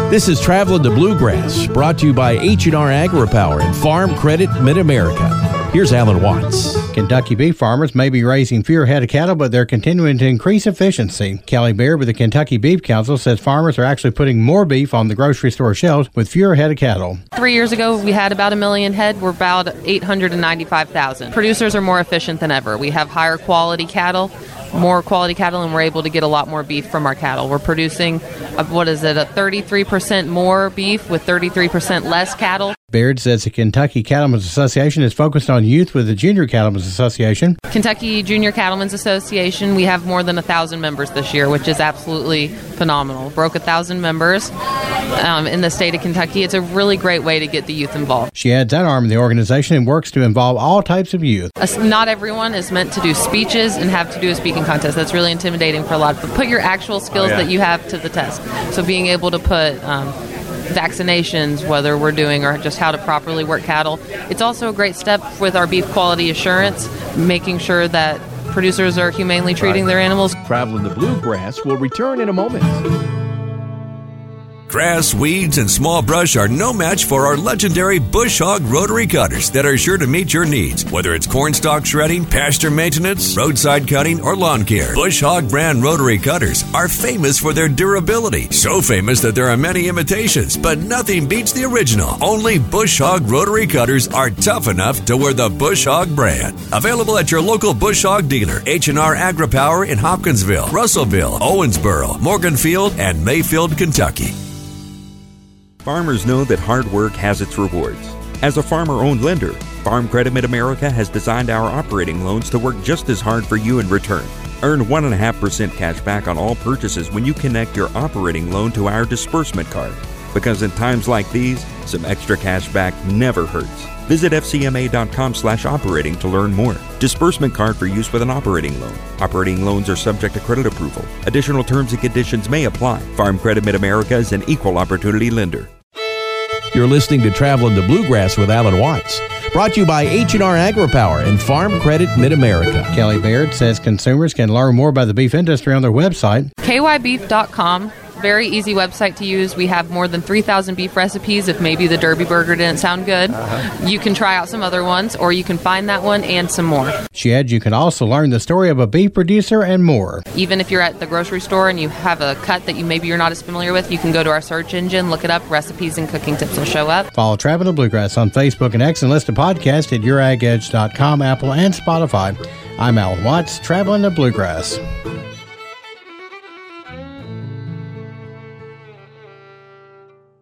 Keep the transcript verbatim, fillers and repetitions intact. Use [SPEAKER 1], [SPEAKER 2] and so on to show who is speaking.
[SPEAKER 1] This is Traveling to Bluegrass, brought to you by H and R AgriPower and Farm Credit Mid-America. Here's Alan Watts.
[SPEAKER 2] Kentucky beef farmers may be raising fewer head of cattle, but they're continuing to increase efficiency. Kelly Baird with the Kentucky Beef Council says farmers are actually putting more beef on the grocery store shelves with fewer head of cattle.
[SPEAKER 3] Three years ago, we had about a million head. We're about eight hundred ninety-five thousand. Producers are more efficient than ever. We have higher quality cattle, more quality cattle, and we're able to get a lot more beef from our cattle. We're producing, a, what is it, a thirty-three percent more beef with thirty-three percent less cattle.
[SPEAKER 2] Baird says the Kentucky Cattlemen's Association is focused on youth with the Junior Cattlemen's Association.
[SPEAKER 3] Kentucky Junior Cattlemen's Association, we have more than one thousand members this year, which is absolutely phenomenal. Broke one thousand members um, in the state of Kentucky. It's a really great way to get the youth involved.
[SPEAKER 2] She adds that arm of the organization and works to involve all types of youth.
[SPEAKER 3] Not everyone is meant to do speeches and have to do a speaking contest. That's really intimidating for a lot. But put your actual skills oh, yeah. that you have to the test. So being able to put um, vaccinations, whether we're doing or just how to properly work cattle. It's also a great step with our beef quality assurance, making sure that producers are humanely treating right. their animals.
[SPEAKER 1] Traveling the Bluegrass will return in a moment.
[SPEAKER 4] Grass, weeds, and small brush are no match for our legendary Bush Hog rotary cutters that are sure to meet your needs. Whether it's cornstalk shredding, pasture maintenance, roadside cutting, or lawn care, Bush Hog brand rotary cutters are famous for their durability. So famous that there are many imitations, but nothing beats the original. Only Bush Hog rotary cutters are tough enough to wear the Bush Hog brand. Available at your local Bush Hog dealer, H and R AgriPower in Hopkinsville, Russellville, Owensboro, Morganfield, and Mayfield, Kentucky.
[SPEAKER 5] Farmers know that hard work has its rewards. As a farmer-owned lender, Farm Credit Mid-America has designed our operating loans to work just as hard for you in return. Earn one point five percent cash back on all purchases when you connect your operating loan to our disbursement card. Because in times like these, some extra cash back never hurts. Visit F C M A dot com slash operating to learn more. Disbursement card for use with an operating loan. Operating loans are subject to credit approval. Additional terms and conditions may apply. Farm Credit Mid-America is an equal opportunity lender.
[SPEAKER 1] You're listening to Traveling the Bluegrass with Alan Watts. Brought to you by H and R AgriPower and Farm Credit Mid-America.
[SPEAKER 2] Kelly Baird says consumers can learn more about the beef industry on their website.
[SPEAKER 3] K Y beef dot com. Very easy website to use. We have more than three thousand beef recipes. If maybe the Derby burger didn't sound good, uh-huh. you can try out some other ones, or you can find that one and some more.
[SPEAKER 2] She adds you can also learn the story of a beef producer and more.
[SPEAKER 3] Even if you're at the grocery store and you have a cut that you maybe you're not as familiar with, you can go to our search engine, look it up, recipes and cooking tips will show up.
[SPEAKER 2] Follow Traveling the Bluegrass on Facebook and X and listen to podcasts at your ag edge dot com, Apple, and Spotify. I'm Alan Watts, Traveling the Bluegrass.